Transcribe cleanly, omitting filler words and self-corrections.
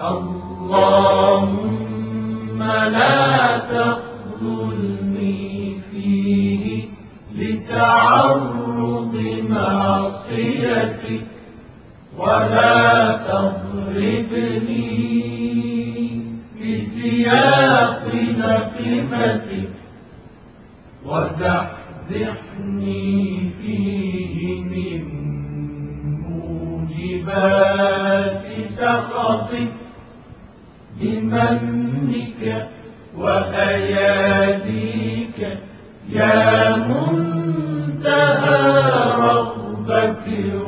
اللهم لا تخذلني فيه لتعرض معصيتك، ولا تضربني بسياق نقمتك، وزحزحني فيه من موجبات سخطك بمنك وأياديك يا منتهى رغبتي